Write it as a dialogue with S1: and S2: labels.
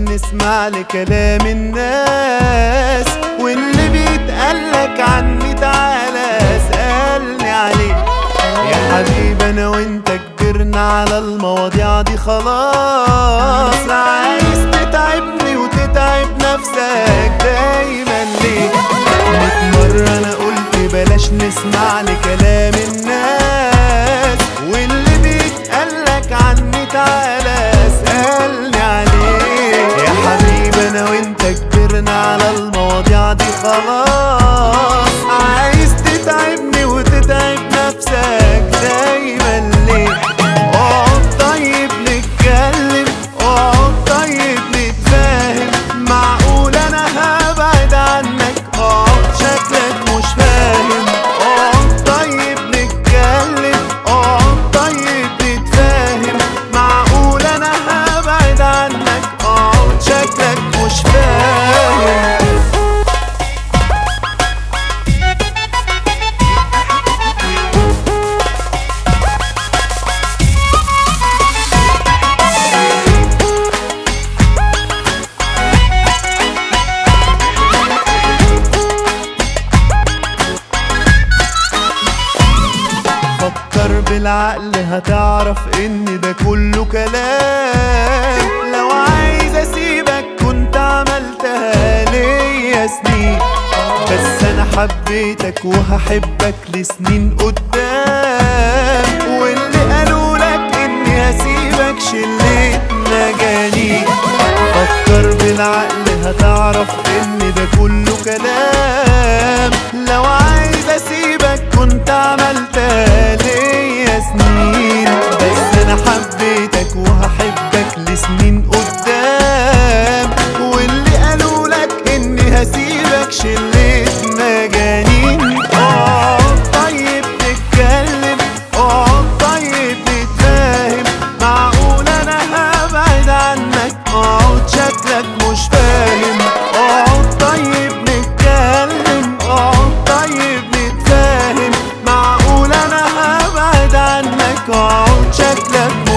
S1: نسمع لكلام الناس، واللي بيتقالك عني تعالى اسألني عليه. يا حبيبي انا وانت كبرنا على المواضيع دي خلاص، عايز تتعبني وتتعب نفسك دايما ليه؟ 100 مرة انا قلت بلاش نسمع لكلام الناس، واللي بيتقالك عني تعالى اسألني عليه. يا حبيبي انا وانت كبرنا على المواضيع دي خلاص، عايز تتعبني وتتعب نفسك دايما ليه؟ اقعد طيب نتكلم، اقعد طيب نتفاهم، معقول انا هبعد عنك؟ اقعد شكلك مش فاهم. اقعد طيب نتكلم، اقعد طيب نتفاهم، معقول انا هبعد عنك؟ اقعد شكلك مش فاهم. فكر بالعقل هتعرف ان ده كله كلام. لو عايز اسيبك كنت عملتها ليا سنين، بس انا حبيتك وهحبك لسنين قدام، واللي قالوا لك اني هسيبك شليت مجانين. فكر بالعقل هتعرف ان ده كله كلام. لو عايز اسيبك كنت عملتها ليا سنين، بس انا حبيتك وهحبك لسنين قدام، واللي قالوا لك اني هسيبك شليت مجانين. اقعد طيب نتكلم، اقعد طيب نتفاهم، معقول انا هبعد عنك؟ اقعد شكلك مش فاهم. اقعد طيب نتكلم، اقعد طيب نتفاهم، معقول انا هبعد عنك؟ اقعد شكلك